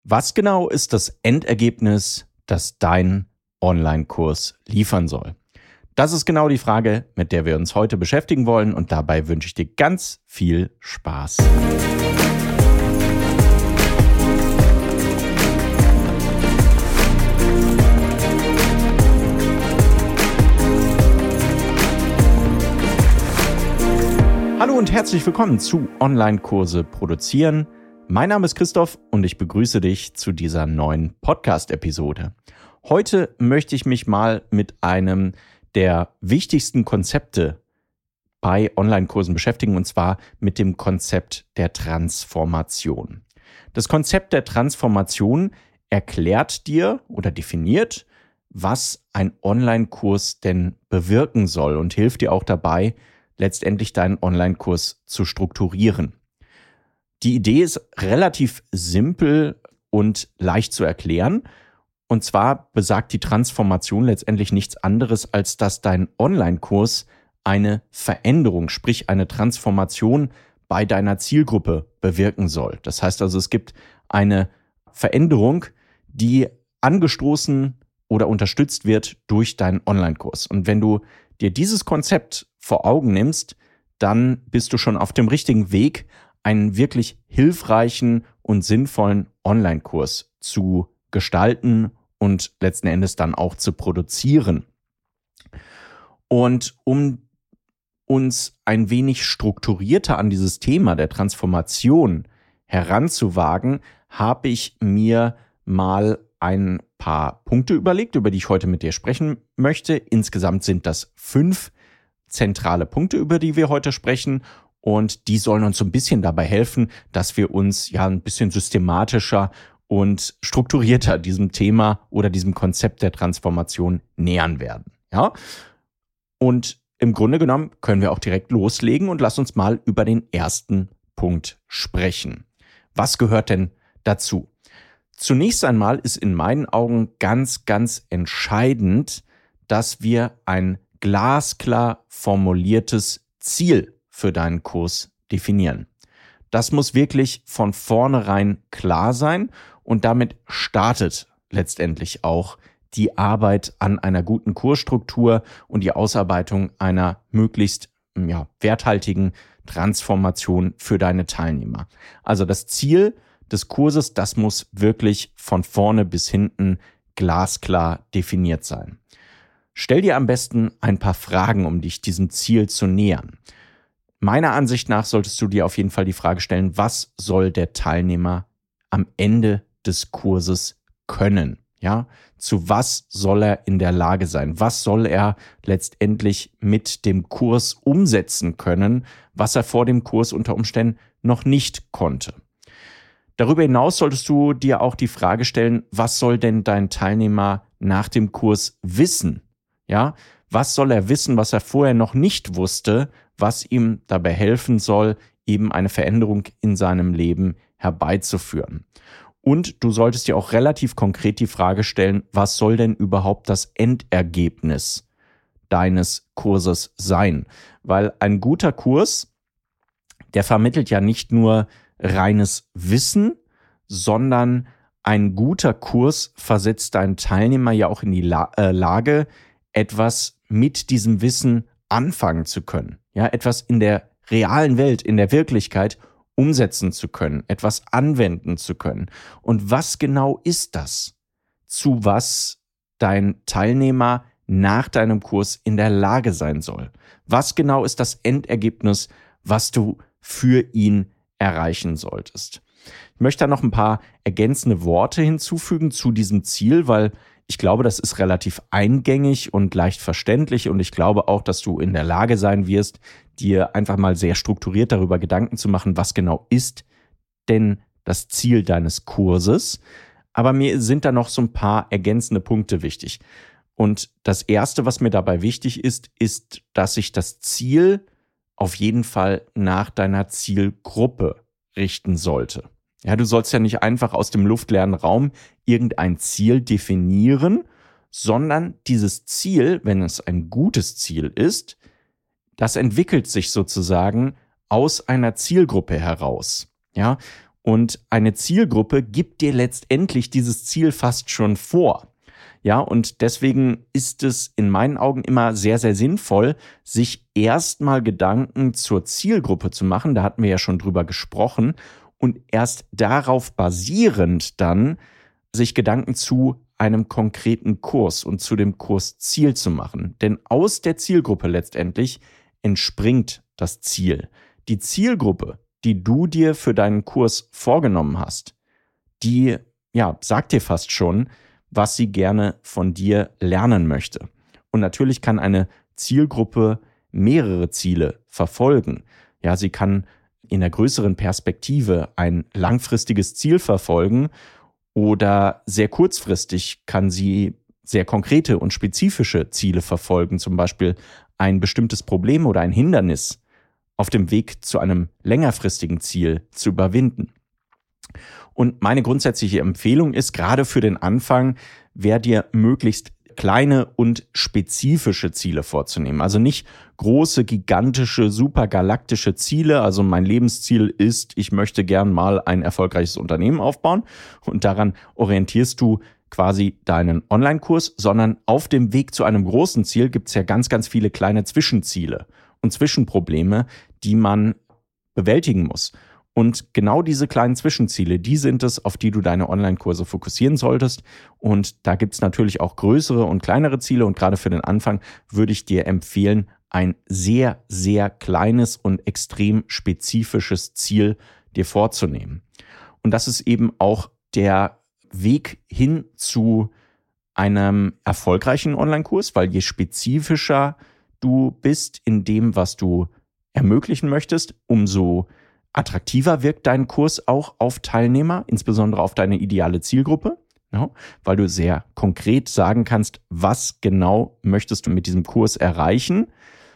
Was genau ist das Endergebnis, das dein Online-Kurs liefern soll? Das ist genau die Frage, mit der wir uns heute beschäftigen wollen, und dabei wünsche ich dir ganz viel Spaß. Hallo und herzlich willkommen zu Online-Kurse produzieren. Mein Name ist Christoph und ich begrüße dich zu dieser neuen Podcast-Episode. Heute möchte ich mich mal mit einem der wichtigsten Konzepte bei Online-Kursen beschäftigen, und zwar mit dem Konzept der Transformation. Das Konzept der Transformation erklärt dir oder definiert, was ein Online-Kurs denn bewirken soll, und hilft dir auch dabei, letztendlich deinen Online-Kurs zu strukturieren. Die Idee ist relativ simpel und leicht zu erklären. Und zwar besagt die Transformation letztendlich nichts anderes, als dass dein Online-Kurs eine Veränderung, sprich eine Transformation bei deiner Zielgruppe bewirken soll. Das heißt also, es gibt eine Veränderung, die angestoßen oder unterstützt wird durch deinen Online-Kurs. Und wenn du dir dieses Konzept vor Augen nimmst, dann bist du schon auf dem richtigen Weg, einen wirklich hilfreichen und sinnvollen Online-Kurs zu gestalten und letzten Endes dann auch zu produzieren. Und um uns ein wenig strukturierter an dieses Thema der Transformation heranzuwagen, habe ich mir mal ein paar Punkte überlegt, über die ich heute mit dir sprechen möchte. Insgesamt sind das 5 zentrale Punkte, über die wir heute sprechen. Und die sollen uns so ein bisschen dabei helfen, dass wir uns ja ein bisschen systematischer und strukturierter diesem Thema oder diesem Konzept der Transformation nähern werden. Ja? Und im Grunde genommen können wir auch direkt loslegen und lass uns mal über den ersten Punkt sprechen. Was gehört denn dazu? Zunächst einmal ist in meinen Augen ganz, ganz entscheidend, dass wir ein glasklar formuliertes Ziel für deinen Kurs definieren. Das muss wirklich von vornherein klar sein, und damit startet letztendlich auch die Arbeit an einer guten Kursstruktur und die Ausarbeitung einer möglichst werthaltigen Transformation für deine Teilnehmer. Also das Ziel des Kurses, das muss wirklich von vorne bis hinten glasklar definiert sein. Stell dir am besten ein paar Fragen, um dich diesem Ziel zu nähern. Meiner Ansicht nach solltest du dir auf jeden Fall die Frage stellen, was soll der Teilnehmer am Ende des Kurses können? Ja, zu was soll er in der Lage sein? Was soll er letztendlich mit dem Kurs umsetzen können, was er vor dem Kurs unter Umständen noch nicht konnte? Darüber hinaus solltest du dir auch die Frage stellen, was soll denn dein Teilnehmer nach dem Kurs wissen? Ja, was soll er wissen, was er vorher noch nicht wusste, was ihm dabei helfen soll, eben eine Veränderung in seinem Leben herbeizuführen? Und du solltest dir auch relativ konkret die Frage stellen, was soll denn überhaupt das Endergebnis deines Kurses sein? Weil ein guter Kurs, der vermittelt ja nicht nur reines Wissen, sondern ein guter Kurs versetzt deinen Teilnehmer ja auch in die Lage, etwas mit diesem Wissen anfangen zu können. Ja, etwas in der realen Welt, in der Wirklichkeit umsetzen zu können, etwas anwenden zu können. Und was genau ist das, zu was dein Teilnehmer nach deinem Kurs in der Lage sein soll? Was genau ist das Endergebnis, was du für ihn erreichen solltest? Ich möchte da noch ein paar ergänzende Worte hinzufügen zu diesem Ziel, weil ich glaube, das ist relativ eingängig und leicht verständlich, und ich glaube auch, dass du in der Lage sein wirst, dir einfach mal sehr strukturiert darüber Gedanken zu machen, was genau ist denn das Ziel deines Kurses. Aber mir sind da noch so ein paar ergänzende Punkte wichtig. Und das Erste, was mir dabei wichtig ist, dass sich das Ziel auf jeden Fall nach deiner Zielgruppe richten sollte. Ja, du sollst ja nicht einfach aus dem luftleeren Raum irgendein Ziel definieren, sondern dieses Ziel, wenn es ein gutes Ziel ist, das entwickelt sich sozusagen aus einer Zielgruppe heraus. Ja, Und eine Zielgruppe gibt dir letztendlich dieses Ziel fast schon vor. Ja, und deswegen ist es in meinen Augen immer sehr, sehr sinnvoll, sich erstmal Gedanken zur Zielgruppe zu machen. Da hatten wir ja schon drüber gesprochen. Und erst darauf basierend dann sich Gedanken zu einem konkreten Kurs und zu dem Kursziel zu machen. Denn aus der Zielgruppe letztendlich entspringt das Ziel. Die Zielgruppe, die du dir für deinen Kurs vorgenommen hast, die sagt dir fast schon, was sie gerne von dir lernen möchte. Und natürlich kann eine Zielgruppe mehrere Ziele verfolgen. Ja, sie kann in der größeren Perspektive ein langfristiges Ziel verfolgen oder sehr kurzfristig kann sie sehr konkrete und spezifische Ziele verfolgen, zum Beispiel ein bestimmtes Problem oder ein Hindernis auf dem Weg zu einem längerfristigen Ziel zu überwinden. Und meine grundsätzliche Empfehlung ist, gerade für den Anfang, dir möglichst kleine und spezifische Ziele vorzunehmen. Also nicht große, gigantische, supergalaktische Ziele. Also mein Lebensziel ist, ich möchte gern mal ein erfolgreiches Unternehmen aufbauen. Und daran orientierst du quasi deinen Online-Kurs, sondern auf dem Weg zu einem großen Ziel gibt es ja ganz, ganz viele kleine Zwischenziele und Zwischenprobleme, die man bewältigen muss. Und genau diese kleinen Zwischenziele, die sind es, auf die du deine Online-Kurse fokussieren solltest. Und da gibt es natürlich auch größere und kleinere Ziele. Und gerade für den Anfang würde ich dir empfehlen, ein sehr, sehr kleines und extrem spezifisches Ziel dir vorzunehmen. Und das ist eben auch der Weg hin zu einem erfolgreichen Online-Kurs, weil je spezifischer du bist in dem, was du ermöglichen möchtest, umso attraktiver wirkt dein Kurs auch auf Teilnehmer, insbesondere auf deine ideale Zielgruppe, weil du sehr konkret sagen kannst, was genau möchtest du mit diesem Kurs erreichen.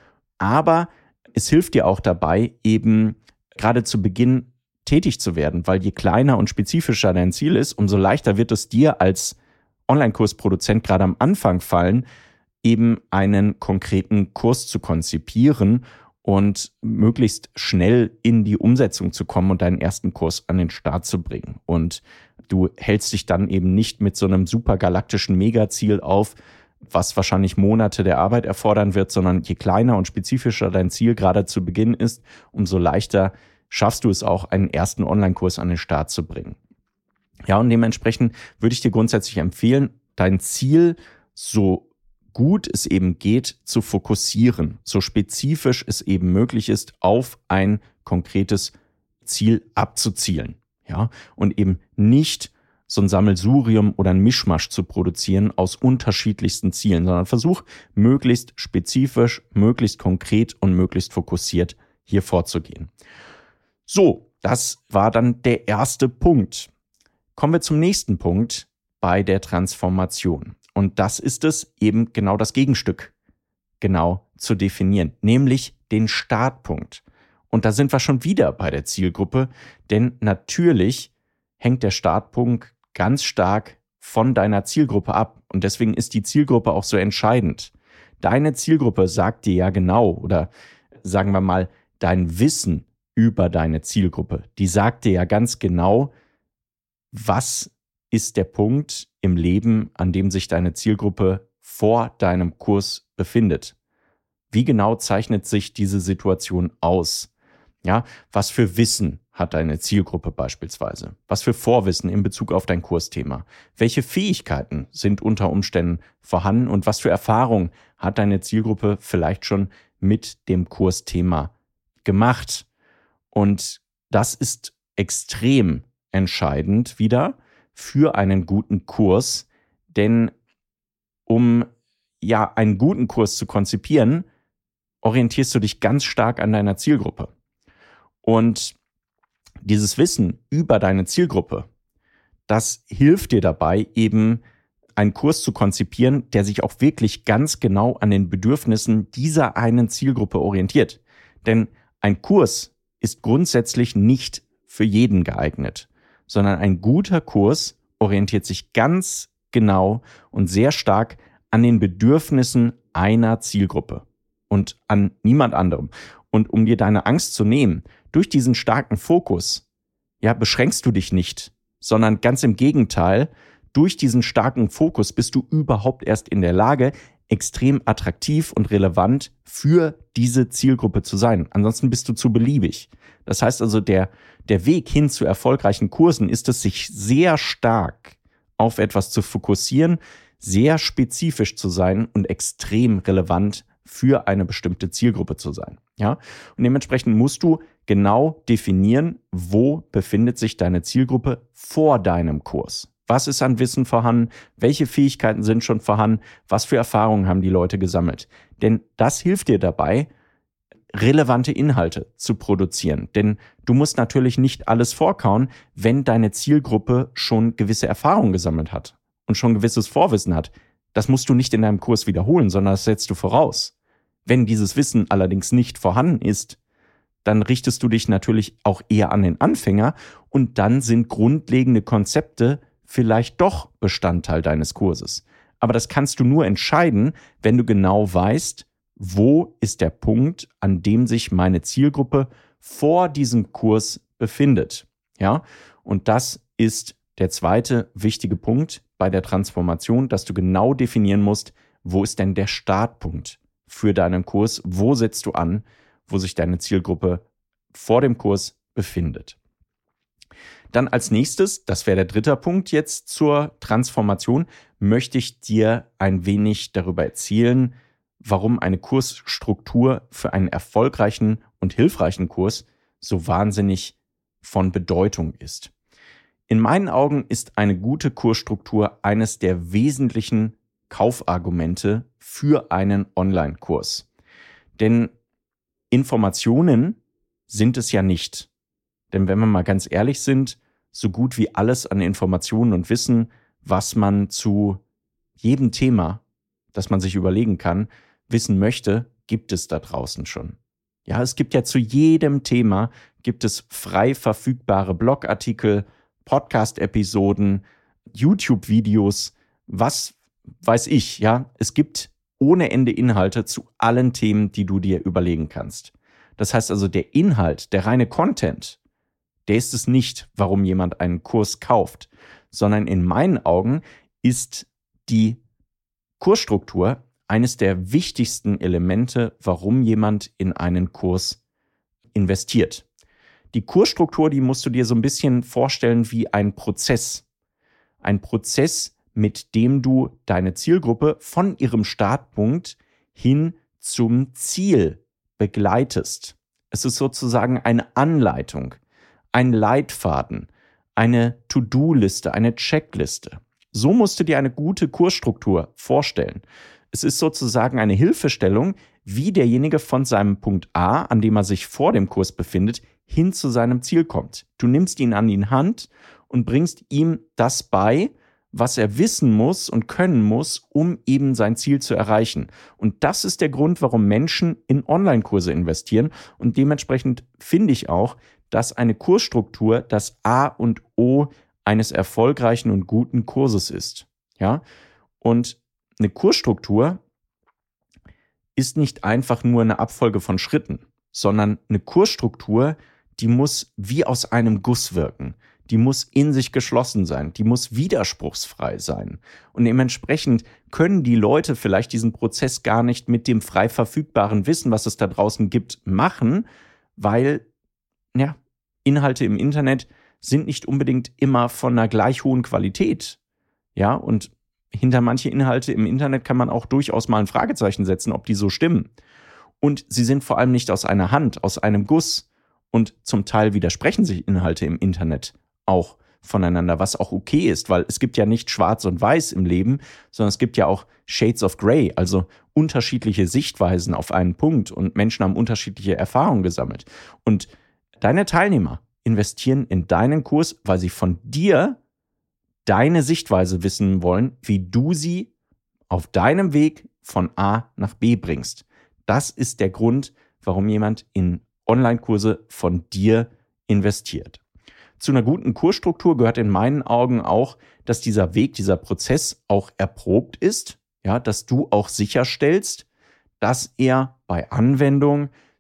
Aber es hilft dir auch dabei, eben gerade zu Beginn tätig zu werden, weil je kleiner und spezifischer dein Ziel ist, umso leichter wird es dir als Online-Kursproduzent gerade am Anfang fallen, eben einen konkreten Kurs zu konzipieren und möglichst schnell in die Umsetzung zu kommen und deinen ersten Kurs an den Start zu bringen. Und du hältst dich dann eben nicht mit so einem supergalaktischen Megaziel auf, was wahrscheinlich Monate der Arbeit erfordern wird, sondern je kleiner und spezifischer dein Ziel gerade zu Beginn ist, umso leichter schaffst du es auch, einen ersten Online-Kurs an den Start zu bringen. Ja, und dementsprechend würde ich dir grundsätzlich empfehlen, dein Ziel so gut es eben geht, zu fokussieren, so spezifisch es eben möglich ist, auf ein konkretes Ziel abzuzielen. Ja, und eben nicht so ein Sammelsurium oder ein Mischmasch zu produzieren aus unterschiedlichsten Zielen, sondern versuch möglichst spezifisch, möglichst konkret und möglichst fokussiert hier vorzugehen. So, das war dann der erste Punkt. Kommen wir zum nächsten Punkt bei der Transformation. Und das ist es, eben genau das Gegenstück genau zu definieren, nämlich den Startpunkt. Und da sind wir schon wieder bei der Zielgruppe, denn natürlich hängt der Startpunkt ganz stark von deiner Zielgruppe ab. Und deswegen ist die Zielgruppe auch so entscheidend. Deine Zielgruppe sagt dir ja genau, oder sagen wir mal, dein Wissen über deine Zielgruppe, die sagt dir ja ganz genau, was ist der Punkt im Leben, an dem sich deine Zielgruppe vor deinem Kurs befindet. Wie genau zeichnet sich diese Situation aus? Ja, was für Wissen hat deine Zielgruppe beispielsweise? Was für Vorwissen in Bezug auf dein Kursthema? Welche Fähigkeiten sind unter Umständen vorhanden und was für Erfahrungen hat deine Zielgruppe vielleicht schon mit dem Kursthema gemacht? Und das ist extrem entscheidend wieder für einen guten Kurs, denn um einen guten Kurs zu konzipieren, orientierst du dich ganz stark an deiner Zielgruppe. Und dieses Wissen über deine Zielgruppe, das hilft dir dabei, eben einen Kurs zu konzipieren, der sich auch wirklich ganz genau an den Bedürfnissen dieser einen Zielgruppe orientiert. Denn ein Kurs ist grundsätzlich nicht für jeden geeignet, sondern ein guter Kurs orientiert sich ganz genau und sehr stark an den Bedürfnissen einer Zielgruppe und an niemand anderem. Und um dir deine Angst zu nehmen, durch diesen starken Fokus ja, beschränkst du dich nicht, sondern ganz im Gegenteil, durch diesen starken Fokus bist du überhaupt erst in der Lage, extrem attraktiv und relevant für diese Zielgruppe zu sein. Ansonsten bist du zu beliebig. Das heißt also, der Weg hin zu erfolgreichen Kursen ist es, sich sehr stark auf etwas zu fokussieren, sehr spezifisch zu sein und extrem relevant für eine bestimmte Zielgruppe zu sein. Ja? Und dementsprechend musst du genau definieren, wo befindet sich deine Zielgruppe vor deinem Kurs. Was ist an Wissen vorhanden? Welche Fähigkeiten sind schon vorhanden? Was für Erfahrungen haben die Leute gesammelt? Denn das hilft dir dabei, relevante Inhalte zu produzieren. Denn du musst natürlich nicht alles vorkauen, wenn deine Zielgruppe schon gewisse Erfahrungen gesammelt hat und schon gewisses Vorwissen hat. Das musst du nicht in deinem Kurs wiederholen, sondern das setzt du voraus. Wenn dieses Wissen allerdings nicht vorhanden ist, dann richtest du dich natürlich auch eher an den Anfänger und dann sind grundlegende Konzepte vielleicht doch Bestandteil deines Kurses. Aber das kannst du nur entscheiden, wenn du genau weißt, wo ist der Punkt, an dem sich meine Zielgruppe vor diesem Kurs befindet. Ja? Und das ist der zweite wichtige Punkt bei der Transformation, dass du genau definieren musst, wo ist denn der Startpunkt für deinen Kurs, wo setzt du an, wo sich deine Zielgruppe vor dem Kurs befindet. Dann als nächstes, das wäre der dritte Punkt jetzt zur Transformation, möchte ich dir ein wenig darüber erzählen, warum eine Kursstruktur für einen erfolgreichen und hilfreichen Kurs so wahnsinnig von Bedeutung ist. In meinen Augen ist eine gute Kursstruktur eines der wesentlichen Kaufargumente für einen Online-Kurs. Denn Informationen sind es ja nicht. Denn wenn wir mal ganz ehrlich sind, so gut wie alles an Informationen und Wissen, was man zu jedem Thema, das man sich überlegen kann, wissen möchte, gibt es da draußen schon. Ja, es gibt ja zu jedem Thema, gibt es frei verfügbare Blogartikel, Podcast-Episoden, YouTube-Videos, was weiß ich, ja. Es gibt ohne Ende Inhalte zu allen Themen, die du dir überlegen kannst. Das heißt also, der Inhalt, der reine Content, der ist es nicht, warum jemand einen Kurs kauft, sondern in meinen Augen ist die Kursstruktur eines der wichtigsten Elemente, warum jemand in einen Kurs investiert. Die Kursstruktur, die musst du dir so ein bisschen vorstellen wie ein Prozess. Ein Prozess, mit dem du deine Zielgruppe von ihrem Startpunkt hin zum Ziel begleitest. Es ist sozusagen eine Anleitung, ein Leitfaden, eine To-Do-Liste, eine Checkliste. So musst du dir eine gute Kursstruktur vorstellen. Es ist sozusagen eine Hilfestellung, wie derjenige von seinem Punkt A, an dem er sich vor dem Kurs befindet, hin zu seinem Ziel kommt. Du nimmst ihn an die Hand und bringst ihm das bei, was er wissen muss und können muss, um eben sein Ziel zu erreichen. Und das ist der Grund, warum Menschen in Online-Kurse investieren. Und dementsprechend finde ich auch, dass eine Kursstruktur das A und O eines erfolgreichen und guten Kurses ist. Ja? Und eine Kursstruktur ist nicht einfach nur eine Abfolge von Schritten, sondern eine Kursstruktur, die muss wie aus einem Guss wirken. Die muss in sich geschlossen sein, die muss widerspruchsfrei sein. Und dementsprechend können die Leute vielleicht diesen Prozess gar nicht mit dem frei verfügbaren Wissen, was es da draußen gibt, machen, weil ja, Inhalte im Internet sind nicht unbedingt immer von einer gleich hohen Qualität. Ja, und hinter manche Inhalte im Internet kann man auch durchaus mal ein Fragezeichen setzen, ob die so stimmen. Und sie sind vor allem nicht aus einer Hand, aus einem Guss. Und zum Teil widersprechen sich Inhalte im Internet auch voneinander, was auch okay ist, weil es gibt ja nicht schwarz und weiß im Leben, sondern es gibt ja auch Shades of Grey, also unterschiedliche Sichtweisen auf einen Punkt und Menschen haben unterschiedliche Erfahrungen gesammelt. Und deine Teilnehmer investieren in deinen Kurs, weil sie von dir deine Sichtweise wissen wollen, wie du sie auf deinem Weg von A nach B bringst. Das ist der Grund, warum jemand in Online-Kurse von dir investiert. Zu einer guten Kursstruktur gehört in meinen Augen auch, dass dieser Weg, dieser Prozess auch erprobt ist, ja, dass du auch sicherstellst, dass er bei Anwendung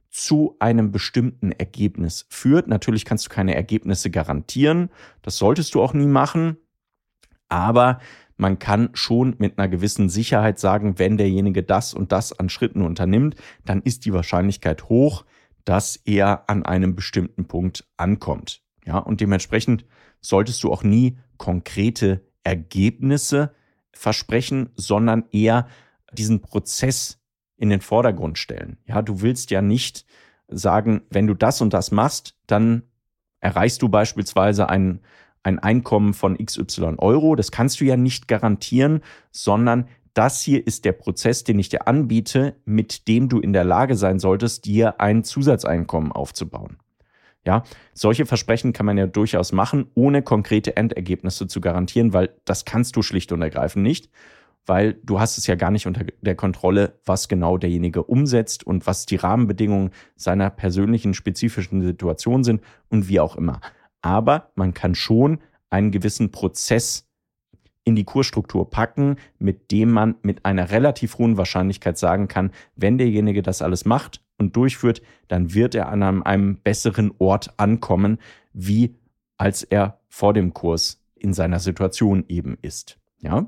zu einem bestimmten Ergebnis führt. Natürlich kannst du keine Ergebnisse garantieren, das solltest du auch nie machen, aber man kann schon mit einer gewissen Sicherheit sagen, wenn derjenige das und das an Schritten unternimmt, dann ist die Wahrscheinlichkeit hoch, dass er an einem bestimmten Punkt ankommt. Ja, und dementsprechend solltest du auch nie konkrete Ergebnisse versprechen, sondern eher diesen Prozess in den Vordergrund stellen. Ja, du willst ja nicht sagen, wenn du das und das machst, dann erreichst du beispielsweise ein Einkommen von XY Euro. Das kannst du ja nicht garantieren, sondern das hier ist der Prozess, den ich dir anbiete, mit dem du in der Lage sein solltest, dir ein Zusatzeinkommen aufzubauen. Ja, solche Versprechen kann man ja durchaus machen, ohne konkrete Endergebnisse zu garantieren, weil das kannst du schlicht und ergreifend nicht, weil du hast es ja gar nicht unter der Kontrolle, was genau derjenige umsetzt und was die Rahmenbedingungen seiner persönlichen, spezifischen Situation sind und wie auch immer. Aber man kann schon einen gewissen Prozess in die Kursstruktur packen, mit dem man mit einer relativ hohen Wahrscheinlichkeit sagen kann, wenn derjenige das alles macht und durchführt, dann wird er an einem besseren Ort ankommen, wie als er vor dem Kurs in seiner Situation eben ist. Ja?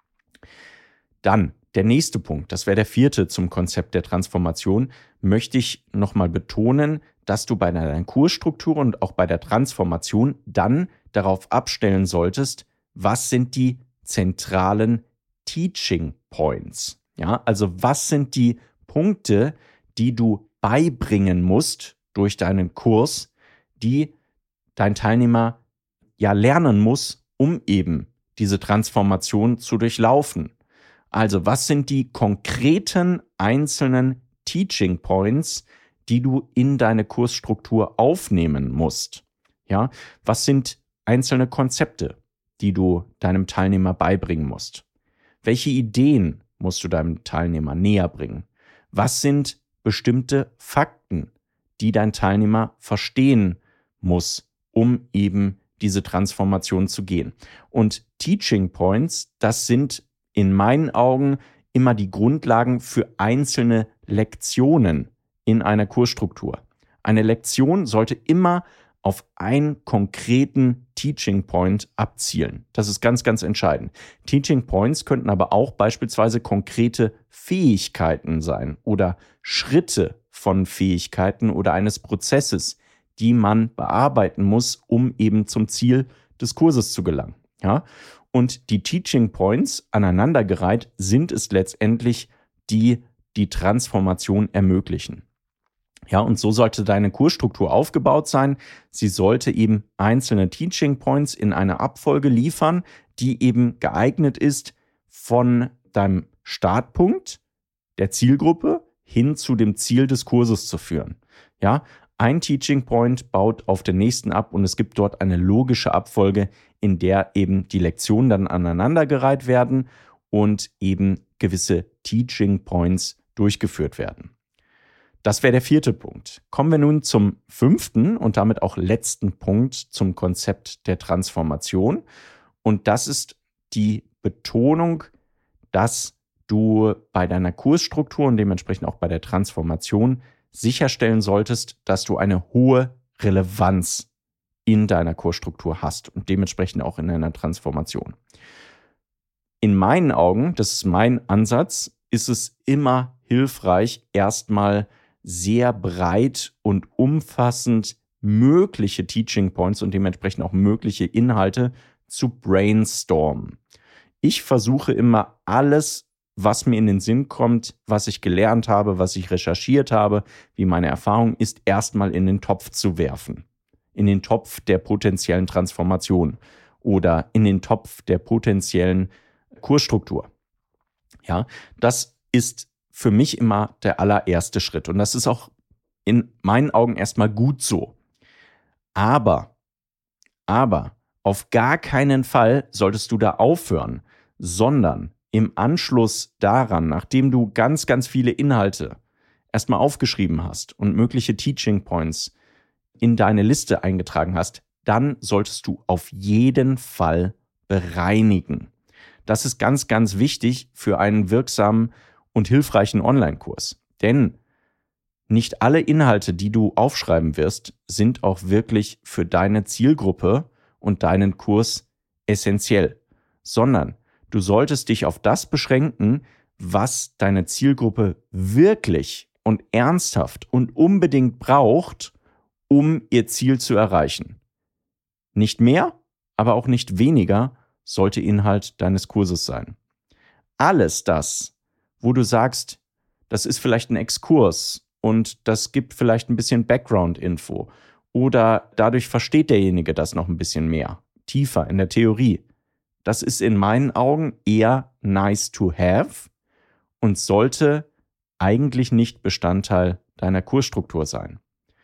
Dann der nächste Punkt, das wäre der vierte zum Konzept der Transformation, möchte ich nochmal betonen, dass du bei deiner Kursstruktur und auch bei der Transformation dann darauf abstellen solltest, was sind die zentralen Teaching Points. Ja, also was sind die Punkte, die du beibringen musst durch deinen Kurs, die dein Teilnehmer ja lernen muss, um eben diese Transformation zu durchlaufen. Also, was sind die konkreten einzelnen Teaching Points, die du in deine Kursstruktur aufnehmen musst? Ja, was sind einzelne Konzepte, die du deinem Teilnehmer beibringen musst? Welche Ideen musst du deinem Teilnehmer näher bringen? Was sind bestimmte Fakten, die dein Teilnehmer verstehen muss, um eben diese Transformation zu gehen? Und Teaching Points, das sind in meinen Augen immer die Grundlagen für einzelne Lektionen in einer Kursstruktur. Eine Lektion sollte immer auf einen konkreten Teaching Point abzielen. Das ist ganz, ganz entscheidend. Teaching Points könnten aber auch beispielsweise konkrete Fähigkeiten sein oder Schritte von Fähigkeiten oder eines Prozesses, die man bearbeiten muss, um eben zum Ziel des Kurses zu gelangen. Ja? Und die Teaching Points aneinandergereiht sind es letztendlich, die die Transformation ermöglichen. Ja, und so sollte deine Kursstruktur aufgebaut sein. Sie sollte eben einzelne Teaching Points in einer Abfolge liefern, die eben geeignet ist, von deinem Startpunkt der Zielgruppe hin zu dem Ziel des Kurses zu führen. Ja, ein Teaching Point baut auf den nächsten ab und es gibt dort eine logische Abfolge, in der eben die Lektionen dann aneinandergereiht werden und eben gewisse Teaching Points durchgeführt werden. Das wäre der vierte Punkt. Kommen wir nun zum fünften und damit auch letzten Punkt zum Konzept der Transformation. Und das ist die Betonung, dass du bei deiner Kursstruktur und dementsprechend auch bei der Transformation sicherstellen solltest, dass du eine hohe Relevanz in deiner Kursstruktur hast und dementsprechend auch in deiner Transformation. In meinen Augen, das ist mein Ansatz, ist es immer hilfreich, erstmal sehr breit und umfassend mögliche Teaching Points und dementsprechend auch mögliche Inhalte zu brainstormen. Ich versuche immer alles, was mir in den Sinn kommt, was ich gelernt habe, was ich recherchiert habe, wie meine Erfahrung ist, erstmal in den Topf zu werfen. In den Topf der potenziellen Transformation oder in den Topf der potenziellen Kursstruktur. Ja, das ist für mich immer der allererste Schritt. Und das ist auch in meinen Augen erstmal gut so. Aber auf gar keinen Fall solltest du da aufhören, sondern im Anschluss daran, nachdem du ganz, ganz viele Inhalte erstmal aufgeschrieben hast und mögliche Teaching Points in deine Liste eingetragen hast, dann solltest du auf jeden Fall bereinigen. Das ist ganz, ganz wichtig für einen wirksamen und hilfreichen Online-Kurs. Denn nicht alle Inhalte, die du aufschreiben wirst, sind auch wirklich für deine Zielgruppe und deinen Kurs essentiell, sondern du solltest dich auf das beschränken, was deine Zielgruppe wirklich und ernsthaft und unbedingt braucht, um ihr Ziel zu erreichen. Nicht mehr, aber auch nicht weniger sollte Inhalt deines Kurses sein. Alles das, wo du sagst, das ist vielleicht ein Exkurs und das gibt vielleicht ein bisschen Background-Info oder dadurch versteht derjenige das noch ein bisschen mehr, tiefer in der Theorie. Das ist in meinen Augen eher nice to have und sollte eigentlich nicht Bestandteil deiner Kursstruktur sein.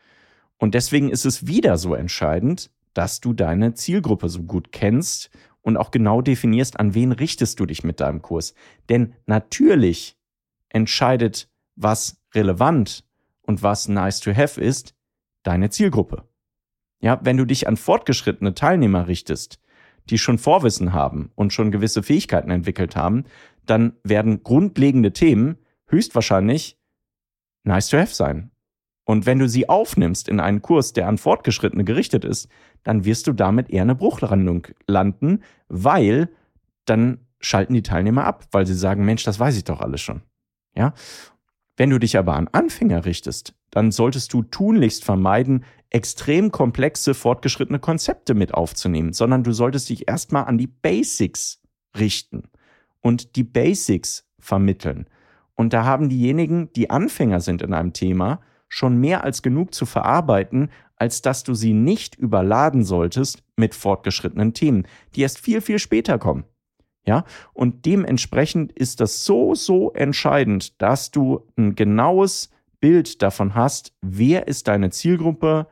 Und deswegen ist es wieder so entscheidend, dass du deine Zielgruppe so gut kennst und auch genau definierst, an wen richtest du dich mit deinem Kurs. Denn natürlich entscheidet, was relevant und was nice to have ist, deine Zielgruppe. Ja, wenn du dich an fortgeschrittene Teilnehmer richtest, die schon Vorwissen haben und schon gewisse Fähigkeiten entwickelt haben, dann werden grundlegende Themen höchstwahrscheinlich nice to have sein. Und wenn du sie aufnimmst in einen Kurs, der an Fortgeschrittene gerichtet ist, dann wirst du damit eher eine Bruchlandung landen, weil dann schalten die Teilnehmer ab, weil sie sagen, Mensch, das weiß ich doch alles schon. Ja? Wenn du dich aber an Anfänger richtest, dann solltest du tunlichst vermeiden, extrem komplexe, fortgeschrittene Konzepte mit aufzunehmen, sondern du solltest dich erstmal an die Basics richten und die Basics vermitteln. Und da haben diejenigen, die Anfänger sind in einem Thema, schon mehr als genug zu verarbeiten, als dass du sie nicht überladen solltest mit fortgeschrittenen Themen, die erst viel, viel später kommen. Ja, und dementsprechend ist das so entscheidend, dass du ein genaues Bild davon hast, wer ist deine Zielgruppe,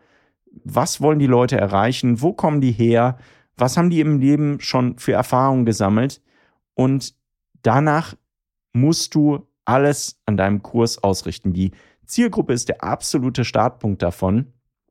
was wollen die Leute erreichen, wo kommen die her, was haben die im Leben schon für Erfahrungen gesammelt und danach musst du alles an deinem Kurs ausrichten. Die Zielgruppe ist der absolute Startpunkt davon,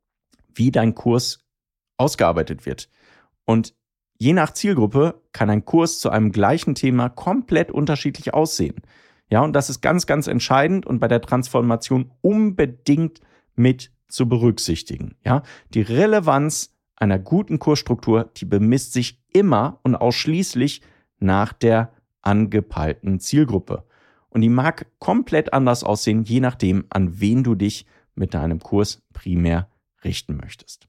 wie dein Kurs ausgearbeitet wird. Und je nach Zielgruppe kann ein Kurs zu einem gleichen Thema komplett unterschiedlich aussehen. Ja, und das ist ganz, ganz entscheidend und bei der Transformation unbedingt mit zu berücksichtigen. Ja, die Relevanz einer guten Kursstruktur, die bemisst sich immer und ausschließlich nach der angepeilten Zielgruppe. Und die mag komplett anders aussehen, je nachdem, an wen du dich mit deinem Kurs primär richten möchtest.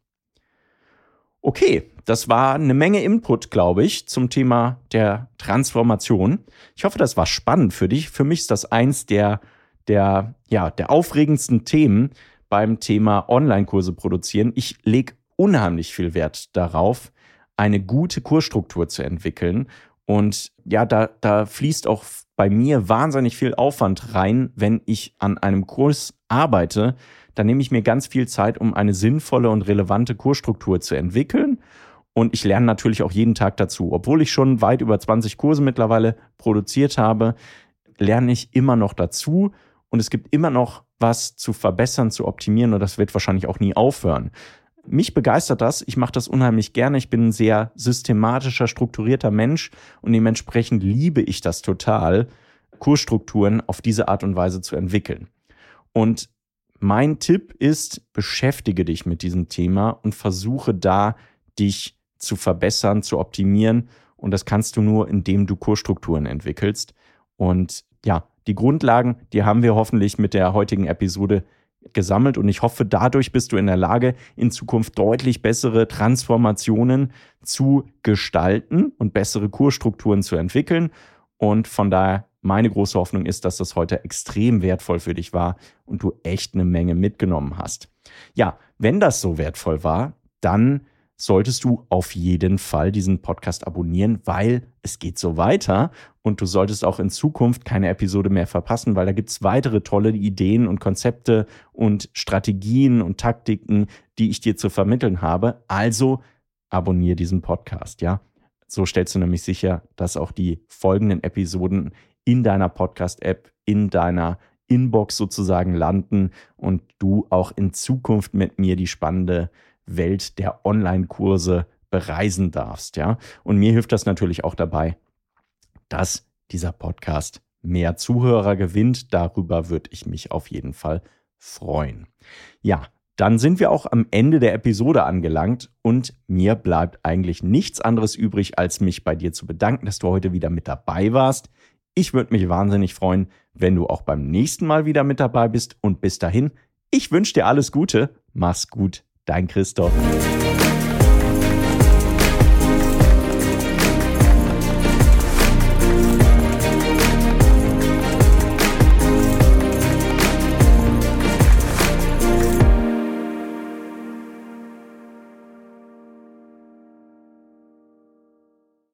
Okay, das war eine Menge Input, glaube ich, zum Thema der Transformation. Ich hoffe, das war spannend für dich. Für mich ist das eins der aufregendsten Themen beim Thema Online-Kurse produzieren. Ich lege unheimlich viel Wert darauf, eine gute Kursstruktur zu entwickeln. Und ja, da fließt auch bei mir wahnsinnig viel Aufwand rein, wenn ich an einem Kurs arbeite. Dann nehme ich mir ganz viel Zeit, um eine sinnvolle und relevante Kursstruktur zu entwickeln. Und ich lerne natürlich auch jeden Tag dazu. Obwohl ich schon weit über 20 Kurse mittlerweile produziert habe, lerne ich immer noch dazu. Und es gibt immer noch was zu verbessern, zu optimieren. Und das wird wahrscheinlich auch nie aufhören. Mich begeistert das. Ich mache das unheimlich gerne. Ich bin ein sehr systematischer, strukturierter Mensch. Und dementsprechend liebe ich das total, Kursstrukturen auf diese Art und Weise zu entwickeln. Und mein Tipp ist, beschäftige dich mit diesem Thema und versuche da, dich zu verbessern, zu optimieren. Und das kannst du nur, indem du Kursstrukturen entwickelst. Und ja, die Grundlagen, die haben wir hoffentlich mit der heutigen Episode gesammelt. Und ich hoffe, dadurch bist du in der Lage, in Zukunft deutlich bessere Transformationen zu gestalten und bessere Kursstrukturen zu entwickeln. Und von daher, meine große Hoffnung ist, dass das heute extrem wertvoll für dich war und du echt eine Menge mitgenommen hast. Ja, wenn das so wertvoll war, dann solltest du auf jeden Fall diesen Podcast abonnieren, weil es geht so weiter und du solltest auch in Zukunft keine Episode mehr verpassen, weil da gibt es weitere tolle Ideen und Konzepte und Strategien und Taktiken, die ich dir zu vermitteln habe. Also abonniere diesen Podcast, ja. So stellst du nämlich sicher, dass auch die folgenden Episoden in deiner Podcast-App, in deiner Inbox sozusagen landen und du auch in Zukunft mit mir die spannende Welt der Online-Kurse bereisen darfst, ja. Und mir hilft das natürlich auch dabei, dass dieser Podcast mehr Zuhörer gewinnt. Darüber würde ich mich auf jeden Fall freuen. Ja, dann sind wir auch am Ende der Episode angelangt und mir bleibt eigentlich nichts anderes übrig, als mich bei dir zu bedanken, dass du heute wieder mit dabei warst. Ich würde mich wahnsinnig freuen, wenn du auch beim nächsten Mal wieder mit dabei bist und bis dahin, ich wünsche dir alles Gute. Mach's gut, dein Christoph.